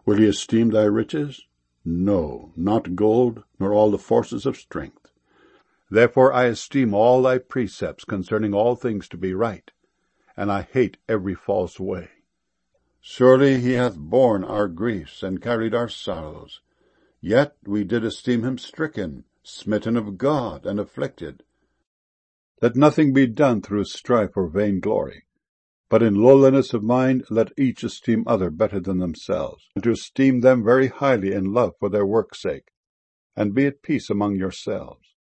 Will he esteem thy riches? No, not gold, nor all the forces of strength. Therefore I esteem all thy precepts concerning all things to be right, and I hate every false way. Surely he hath borne our griefs and carried our sorrows. Yet we did esteem him stricken, smitten of God, and afflicted. Let nothing be done through strife or vainglory, but in lowliness of mind let each esteem other better than themselves, and to esteem them very highly in love for their work's sake, and be at peace among yourselves.